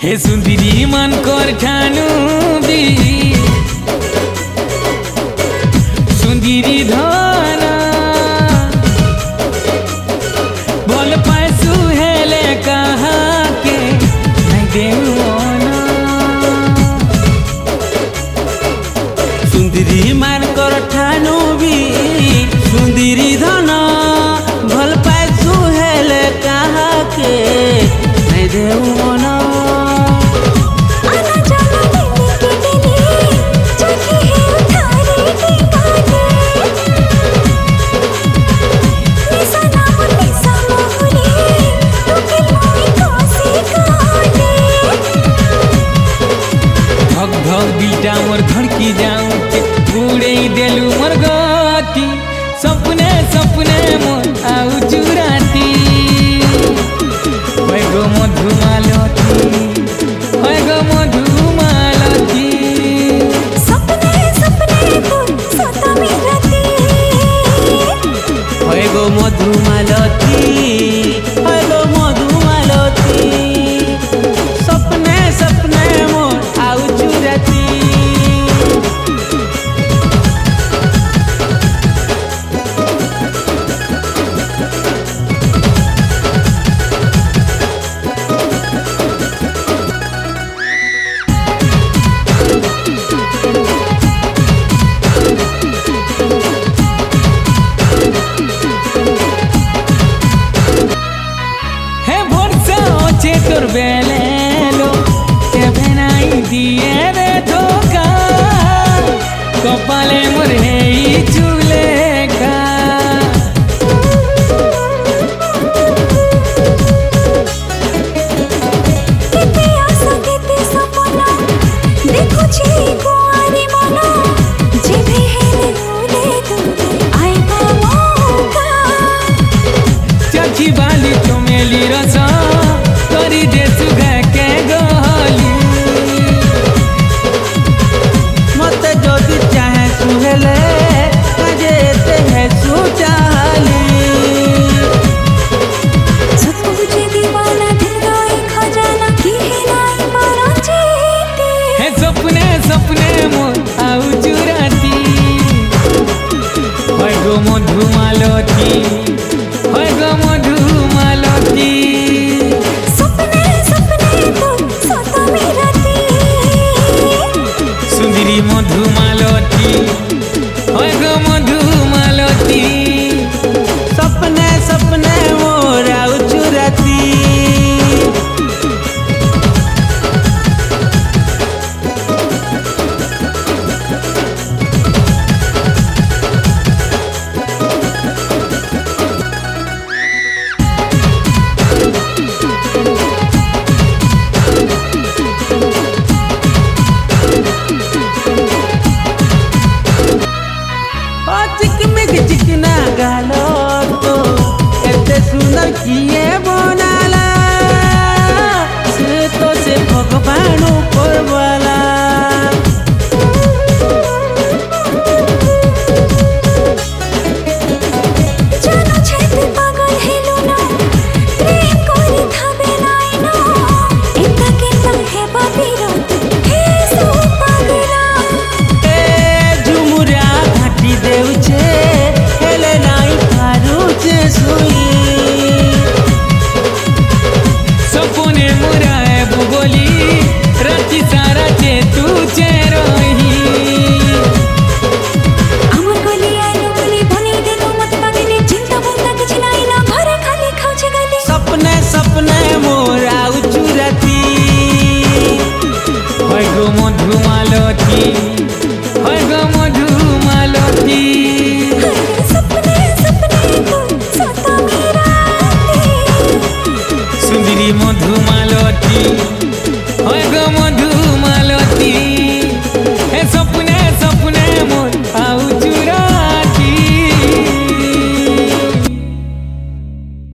हे सुंदरी मन कर ठानु भी सुंदरी धन बोल पासु हेले कहा के नहीं देवना सुंदरी मन कर ठानु भी सुंदरी धन भल पासु हेले कहा के नहीं देवना बीटा मोर धड़की जाऊं बूढ़े देलू मोर गति सपने सपने मोर आउ चुराती होय गो मधुमालती होय गो मधुमालती सपने सपने तू सता मिलती होय गो मधुमालती होय गो मधुमालती सपने सपने मोर आउ चुराती तोर बेले लो के बनाई दिए रे धोखा कपाले मोर हे चूले का किते आशा किते सपना देखो छी कुआरी मना जे भी हेले बोले तुमके आए मौका चखी बाली चमेली रसा तोरी दे सुगा के गली मत जदि चाहे सुहेले काजे ते है सुचाली सब तुझे दीवाना दिल गाए खजाना की है नाई मारा जीते है सपने सपने मोर आउ चुराती होय गो मधुमालती होय गो मधुमालती सुंदरी मधुमालती होय गो मधुमालती सपने सपने मोर आउ चुराती चिकना गालो तो एते सुंदर किए बनाला से तो से भगवान ऊपर वाला जानो छेते पागल हेलो ना प्रेम कोरी थाबे नाई ना एका के है बाबीरो हे सो पागला ए झुमुरा घाटी देउ छे सपने मुराए बुगोली राती सारा चे तू चे रही अमर गली आइलो गली बनी देलो मत पागले चिंता बुंदा कुछ नाई ना भरे खाली खाउछे गली सपने सपने मोर आउ चुराती होय गो मधुमालती